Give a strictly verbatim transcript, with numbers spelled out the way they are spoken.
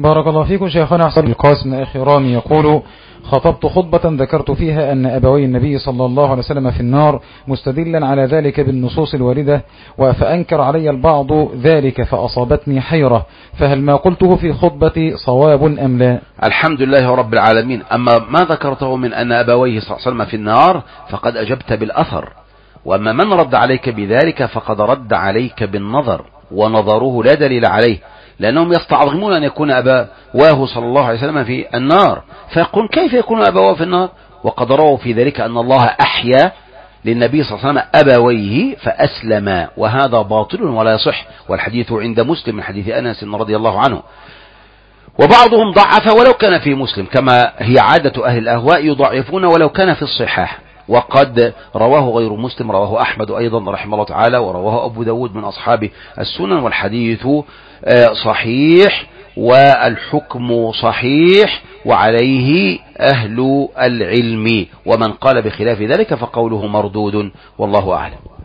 بارك الله فيكم شيخنا حسن القاسم أخي رامي يقول: خطبت خطبة ذكرت فيها أن أبوي النبي صلى الله عليه وسلم في النار، مستدلا على ذلك بالنصوص الواردة، فأنكر علي البعض ذلك فأصابتني حيرة، فهل ما قلته في خطبتي صواب أم لا؟ الحمد لله رب العالمين. أما ما ذكرته من أن أبويه صلى الله عليه وسلم في النار فقد أجبت بالأثر، وأما من رد عليك بذلك فقد رد عليك بالنظر، ونظره لا دليل عليه، لأنهم يستعظمون أن يكون أبواه صلى الله عليه وسلم في النار، فيقول كيف يكون أبواه في النار؟ وقد رووا في ذلك أن الله أحيا للنبي صلى الله عليه وسلم أبويه فأسلما، وهذا باطل ولا يصح، والحديث عند مسلم من حديث أنس رضي الله عنه. وبعضهم ضعف ولو كان في مسلم، كما هي عادة أهل الأهواء يضعفون ولو كان في الصحاح، وقد رواه غير مسلم، رواه أحمد أيضا رحمه الله تعالى، ورواه أبو داود من أصحاب السنن، والحديث صحيح والحكم صحيح وعليه أهل العلم، ومن قال بخلاف ذلك فقوله مردود، والله أعلم.